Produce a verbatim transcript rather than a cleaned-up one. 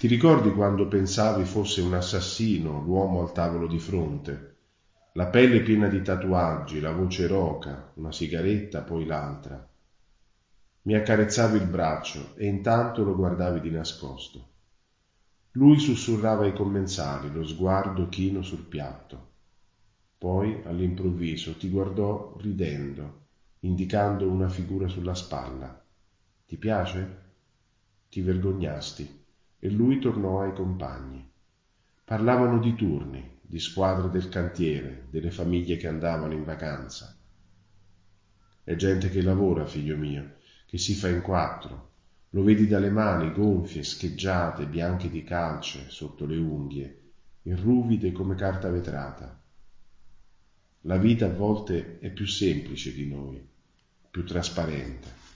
Ti ricordi quando pensavi fosse un assassino l'uomo al tavolo di fronte? La pelle piena di tatuaggi, la voce roca, una sigaretta, poi l'altra. Mi accarezzavi il braccio e intanto lo guardavi di nascosto. Lui sussurrava ai commensali, lo sguardo chino sul piatto. Poi, all'improvviso, ti guardò ridendo, indicando una figura sulla spalla. Ti piace? Ti vergognasti e lui tornò ai compagni. Parlavano di turni, di squadre del cantiere, delle famiglie che andavano in vacanza. È gente che lavora, figlio mio, che si fa in quattro. Lo vedi dalle mani gonfie, scheggiate, bianche di calce, sotto le unghie, e ruvide come carta vetrata. La vita a volte è più semplice di noi, più trasparente.